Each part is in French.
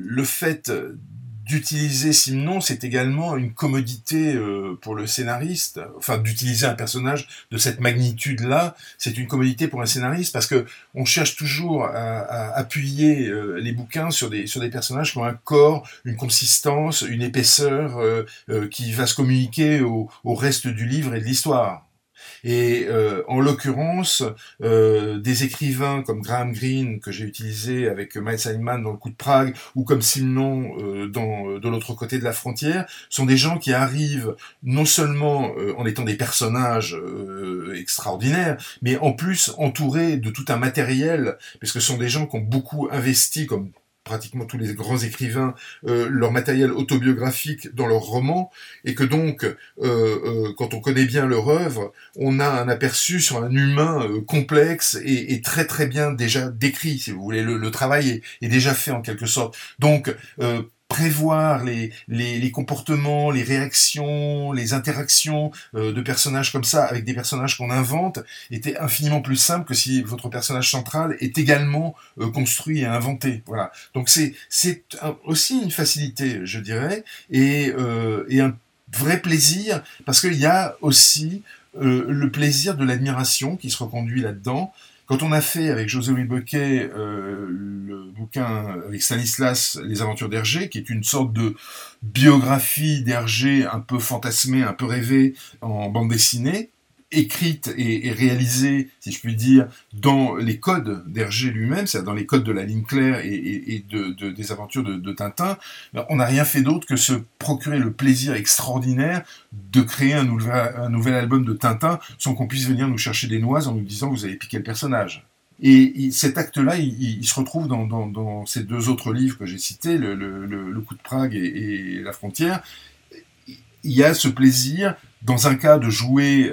le fait d'utiliser Simon, c'est également une commodité pour le scénariste. Enfin, d'utiliser un personnage de cette magnitude-là, c'est une commodité pour un scénariste parce que on cherche toujours à appuyer les bouquins sur des personnages qui ont un corps, une consistance, une épaisseur qui va se communiquer au reste du livre et de l'histoire. Et en l'occurrence, des écrivains comme Graham Greene, que j'ai utilisé avec Miles Hyman dans Le Coup de Prague, ou comme Simon de l'autre côté de la frontière, sont des gens qui arrivent non seulement en étant des personnages extraordinaires, mais en plus entourés de tout un matériel, parce que ce sont des gens qui ont beaucoup investi, comme pratiquement tous les grands écrivains, leur matériel autobiographique dans leurs romans, et que donc, quand on connaît bien leur œuvre, on a un aperçu sur un humain complexe et très très bien déjà décrit, si vous voulez. Le travail est déjà fait en quelque sorte. Donc, prévoir les comportements, les réactions, les interactions de personnages comme ça avec des personnages qu'on invente était infiniment plus simple que si votre personnage central est également construit et inventé. Voilà. Donc c'est aussi une facilité, je dirais, et un vrai plaisir parce qu'il y a aussi le plaisir de l'admiration qui se reconduit là-dedans. Quand on a fait avec José-Louis Bocquet le bouquin avec Stanislas, Les Aventures d'Hergé, qui est une sorte de biographie d'Hergé un peu fantasmée, un peu rêvée en bande dessinée, écrite et réalisée, si je puis dire, dans les codes d'Hergé lui-même, c'est-à-dire dans les codes de la ligne claire et des aventures de Tintin, on n'a rien fait d'autre que se procurer le plaisir extraordinaire de créer un nouvel album de Tintin sans qu'on puisse venir nous chercher des noises en nous disant vous avez piqué le personnage. Et cet acte-là, il se retrouve dans ces deux autres livres que j'ai cités, le Coup de Prague et La Frontière. Il y a ce plaisir, dans un cas, de jouer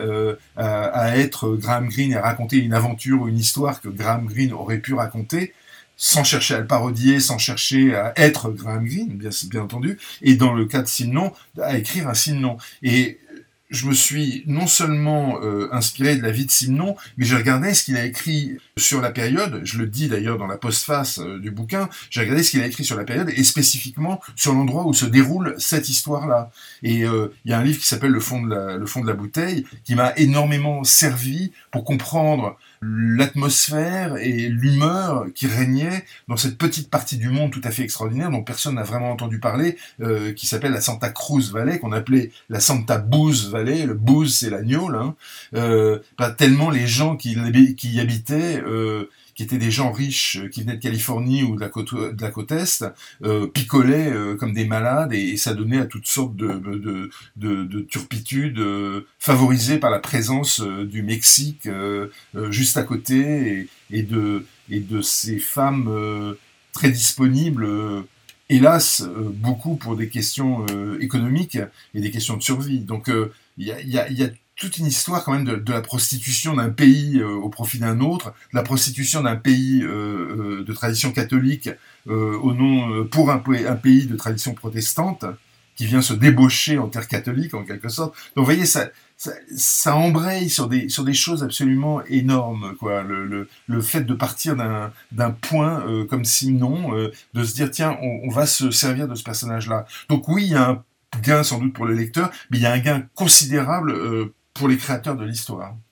à être Graham Greene et à raconter une aventure ou une histoire que Graham Greene aurait pu raconter, sans chercher à le parodier, sans chercher à être Graham Greene, bien entendu, et dans le cas de Simon, à écrire un Simon. Et je me suis non seulement inspiré de la vie de Simon, mais j'ai regardé ce qu'il a écrit sur la période, je le dis d'ailleurs dans la postface du bouquin, j'ai regardé ce qu'il a écrit sur la période, et spécifiquement sur l'endroit où se déroule cette histoire-là. Et il y a un livre qui s'appelle Le fond de la bouteille, qui m'a énormément servi pour comprendre l'atmosphère et l'humeur qui régnait dans cette petite partie du monde tout à fait extraordinaire dont personne n'a vraiment entendu parler, qui s'appelle la Santa Cruz Valley, qu'on appelait la Santa Booze Valley. Le booze, c'est l'agneau, là. Tellement les gens qui y habitaient, qui étaient des gens riches, qui venaient de Californie ou de la côte Est, picolaient comme des malades, et ça donnait à toutes sortes de turpitudes favorisées par la présence du Mexique juste à côté, et de ces femmes très disponibles, hélas, beaucoup pour des questions économiques et des questions de survie. Donc il y a toute une histoire quand même de la prostitution d'un pays au profit d'un autre, de la prostitution d'un pays de tradition catholique pour un pays de tradition protestante qui vient se débaucher en terre catholique en quelque sorte. Donc vous voyez, ça embraye sur des choses absolument énormes, quoi. Le fait de partir d'un point comme Simon, de se dire tiens, on va se servir de ce personnage-là. Donc oui, il y a un gain sans doute pour le lecteur, mais il y a un gain considérable pour les créateurs de l'histoire.